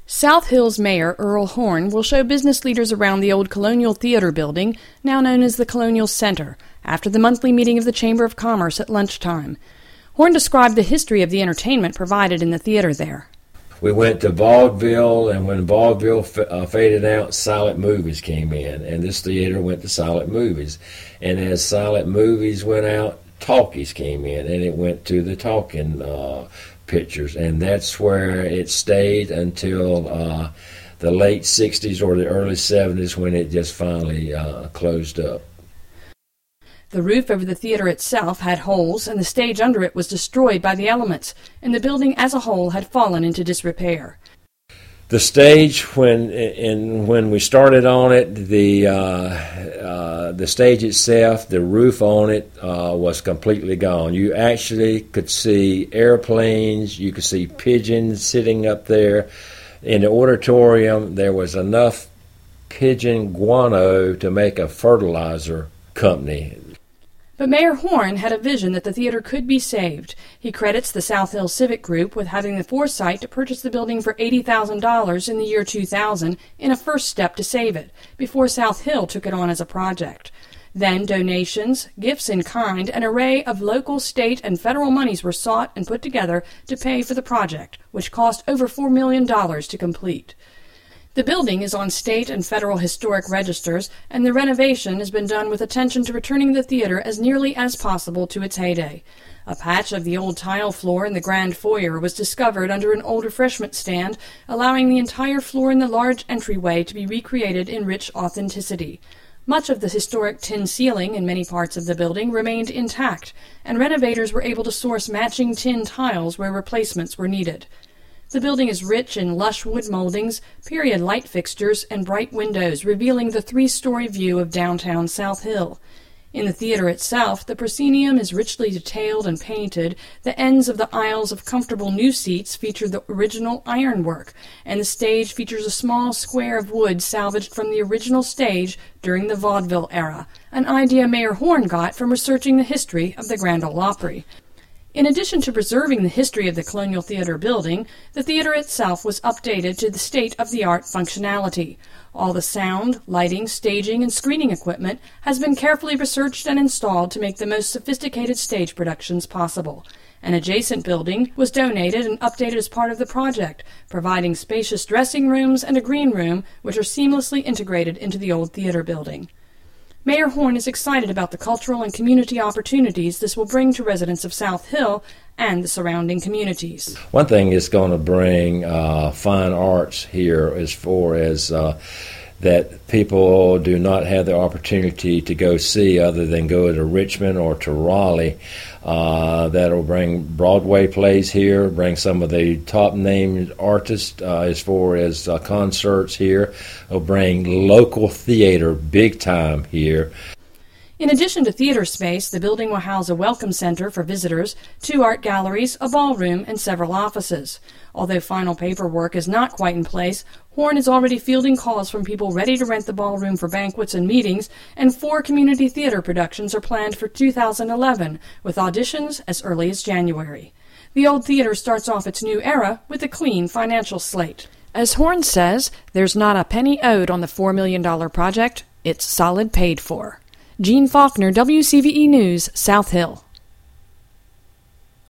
South Hill's Mayor Earl Horn will show business leaders around the old Colonial Theater building, now known as the Colonial Center, after the monthly meeting of the Chamber of Commerce at lunchtime. Horn described the history of the entertainment provided in the theater there. We went to vaudeville, and when vaudeville faded out, silent movies came in, and this theater went to silent movies. And as silent movies went out, talkies came in, and it went to the talking pictures, and that's where it stayed until the late 60s or the early 70s when it just finally closed up. The roof over the theater itself had holes, and the stage under it was destroyed by the elements, and the building as a whole had fallen into disrepair. The stage, when we started on it, the stage itself, the roof on it was completely gone. You actually could see airplanes, you could see pigeons sitting up there. In the auditorium, there was enough pigeon guano to make a fertilizer company. But Mayor Horn had a vision that the theater could be saved. He credits the South Hill Civic Group with having the foresight to purchase the building for $80,000 in the year 2000 in a first step to save it, before South Hill took it on as a project. Then donations, gifts in kind, an array of local, state, and federal monies were sought and put together to pay for the project, which cost over $4 million to complete. The building is on state and federal historic registers, and the renovation has been done with attention to returning the theater as nearly as possible to its heyday. A patch of the old tile floor in the grand foyer was discovered under an old refreshment stand, allowing the entire floor in the large entryway to be recreated in rich authenticity. Much of the historic tin ceiling in many parts of the building remained intact, and renovators were able to source matching tin tiles where replacements were needed. The building is rich in lush wood moldings, period light fixtures, and bright windows, revealing the three-story view of downtown South Hill. In the theater itself, the proscenium is richly detailed and painted. The ends of the aisles of comfortable new seats feature the original ironwork, and the stage features a small square of wood salvaged from the original stage during the vaudeville era, an idea Mayor Horn got from researching the history of the Grand Ole Opry. In addition to preserving the history of the Colonial Theater building, the theater itself was updated to the state-of-the-art functionality. All the sound, lighting, staging, and screening equipment has been carefully researched and installed to make the most sophisticated stage productions possible. An adjacent building was donated and updated as part of the project, providing spacious dressing rooms and a green room, which are seamlessly integrated into the old theater building. Mayor Horn is excited about the cultural and community opportunities this will bring to residents of South Hill and the surrounding communities. One thing it's going to bring fine arts here as far as that people do not have the opportunity to go see other than go to Richmond or to Raleigh. That'll bring Broadway plays here, bring some of the top-named artists as far as concerts here. It'll bring local theater big time here. In addition to theater space, the building will house a welcome center for visitors, 2 art galleries, a ballroom, and several offices. Although final paperwork is not quite in place, Horn is already fielding calls from people ready to rent the ballroom for banquets and meetings, and 4 community theater productions are planned for 2011, with auditions as early as January. The old theater starts off its new era with a clean financial slate. As Horn says, there's not a penny owed on the $4 million project. It's solid paid for. Jean Faulkner, WCVE News, South Hill.